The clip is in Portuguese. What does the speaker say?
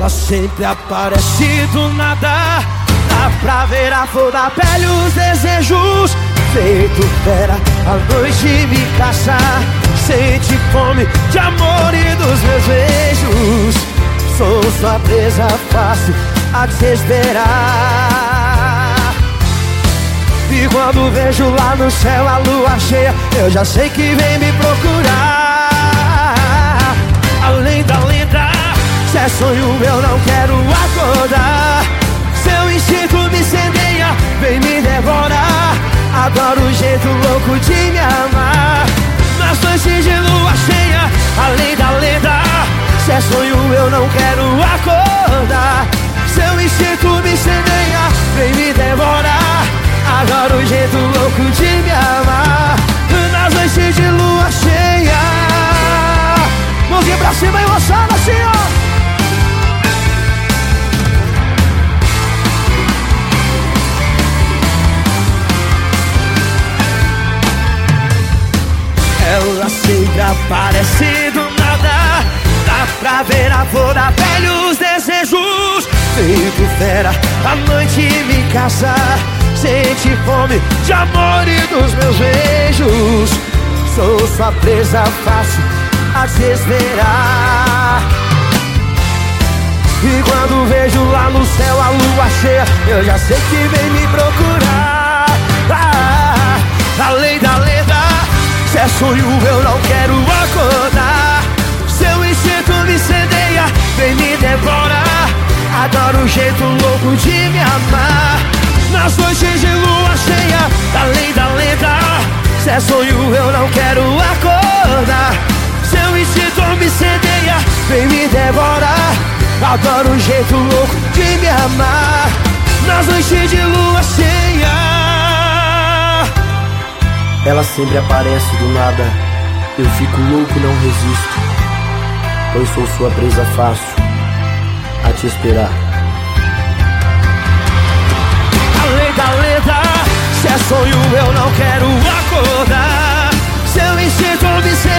Ela sempre aparece do nada, dá pra ver a flor da pele, os desejos. Feito fera, a noite me caça. Sente fome de amor e dos meus beijos. Sou sua presa fácil a desesperar. E quando vejo lá no céu a lua cheia, eu já sei que vem me procurar. Além da lenda, se é sonho eu não quero acordar. Seu instinto me incendeia, vem me devorar. Adoro o jeito louco de me amar. Nas noites de lua cheia, além da lenda, se é sonho eu não quero acordar. Seu instinto me incendeia, vem me devorar. Adoro o jeito louco de me amar. Nas noites de lua cheia, mãozinha pra cima e moçada assim, ó. Ela sempre aparece do nada, dá pra ver a flor da pele, os desejos. Feito fera, a noite me caça. Sente fome de amor e dos meus beijos. Sou sua presa fácil a desesperar. E quando vejo lá no céu a lua cheia, eu já sei que vem me procurar. Além da lenda, se é sonho eu não quero acordar. Seu instinto me incendeia, vem me devorar. Adoro o jeito louco de me amar. Nas noites de lua cheia, além da lenda, se é sonho eu não quero acordar. Seu instinto me incendeia, vem me devorar. Adoro o jeito louco de me amar. Nas noites de lua cheia. Ela sempre aparece do nada, eu fico louco, não resisto, pois sou sua presa fácil a te esperar. Além da lenda, se é sonho eu não quero acordar. Seu instinto me